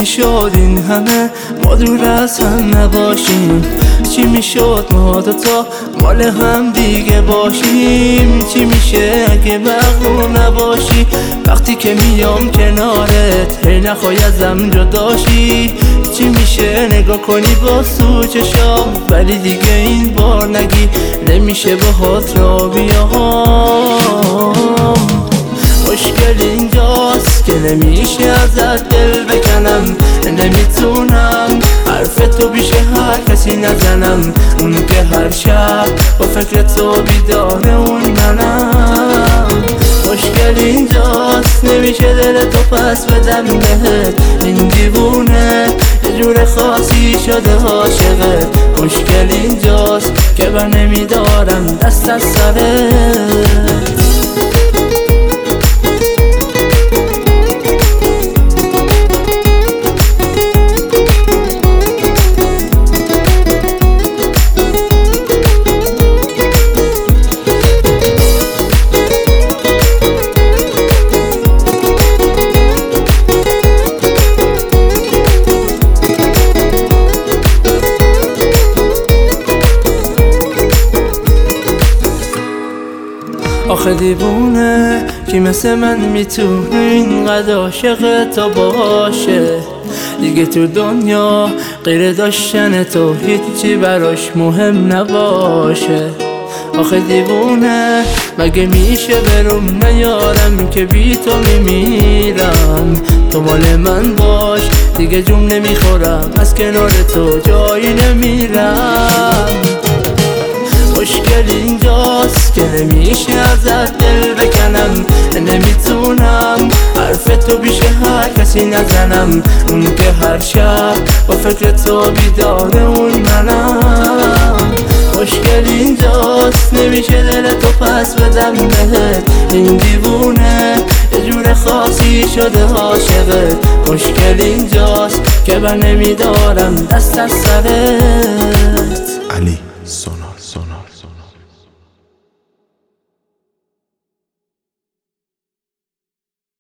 میشد این همه ما دور از هم نباشیم؟ چی میشد ما دوتا مال هم دیگه باشیم؟ چی میشه اگه مغرور نباشی وقتی که میام کنارت هی نخوای ازم جداشی؟ چی میشه نگاه کنی با سو چشام ولی دیگه این بار نگی نمیشه باهات را بیام؟ مشکل اینجاست که نمیشه ازت دل بکنم، نمیتونم حرف تو پیش هر کسی نزنم، اون که هر شب با فکر تو بیداره اون منم. مشکل اینجاست نمیشه دل تو پس بدم بهت، این دیوونه یه جور خاصی شده عاشقت. مشکل اینجاست که بر نمیدارم دست از سرت. آخه دیوونه کی مثل من میتونه اینقدر عاشق تو باشه؟ دیگه تو دنیا غیر داشتن تو هیچی براش مهم نباشه. آخه دیوونه مگه میشه برم نیارم که بی تو میمیرم؟ تو مال من باش دیگه جون نمیخورم، از کنار تو جایی نمیرم. مشکل اینجاست که نمیشه ازت دل بکنم، نمیتونم حرف تو پیش هر کسی نزنم، اون که هر شب با فکر تو بیداره اون منم. مشکل اینجاست نمیشه دل تو پس بدم بهت، این دیوونه یه جور خاصی شده عاشقت. مشکل اینجاست که بر نمیدارم دست از سرت. علی سونا.